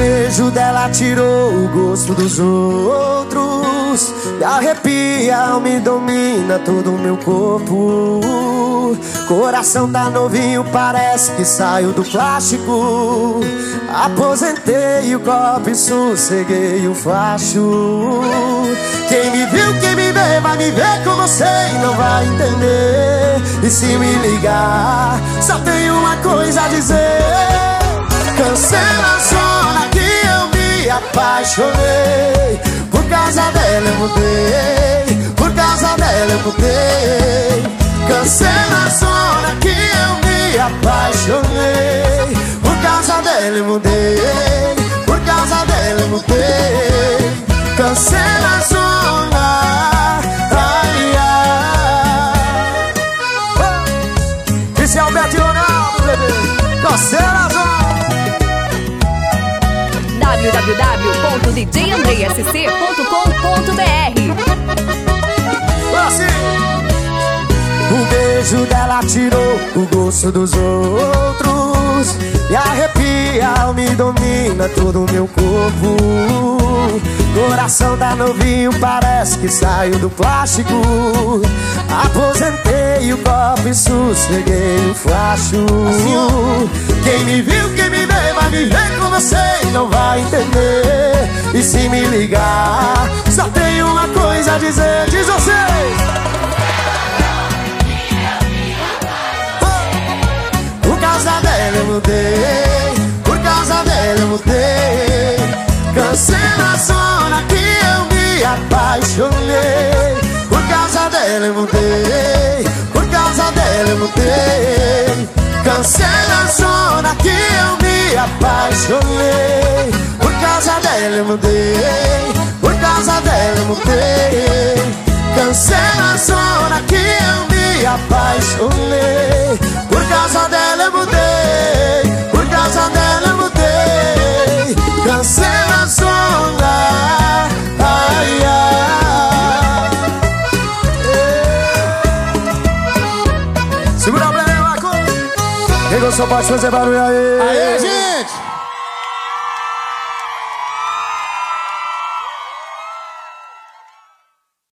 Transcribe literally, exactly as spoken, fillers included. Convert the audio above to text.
beijo dela tirou o gosto dos outros. Me arrepia, me domina todo o meu corpo. Coração tá novinho, parece que saiu do plástico. Aposentei o copo e sosseguei o facho. Quem me viu, quem me vê, vai me ver com você e não vai entender. E se me ligar, só tenho uma coisa a dizer: cancela a zona que eu me apaixonei. Por causa dela eu mudei, por causa dela eu mudei. Cancela a zona que eu me apaixonei. Por causa dela eu mudei, por causa dela eu mudei. Cancela a zona, ai, ai. Esse é o Beto Ronaldo, bebê. Cancela a zona. w w w ponto d j andrei s c ponto com ponto b r. O beijo dela tirou o gosto dos outros. Me arrepia, me domina todo o meu corpo. Coração tá novinho, parece que saiu do plástico. Aposentei o copo e sosseguei o facho. Quem me viu, quem me vê, vai me ver com você e não vai entender. E se me ligar, só tenho uma coisa a dizer. Diz você. Por causa dela eu mudei, por causa dela eu mudei. Cancela a zona que eu me apaixonei. Por causa dela eu mudei, por causa dela eu mudei. Cancela a zona que eu me apaixonei. Por causa dela eu mudei, por causa dela eu mudei. Cancela a zona que eu me apaixonei. Por causa dela eu mudei, por causa dela eu mudei. Cancela a zona, ai, ai. Segura a plena, Marco. Quem gostou pode fazer barulho aí. Aê, gente!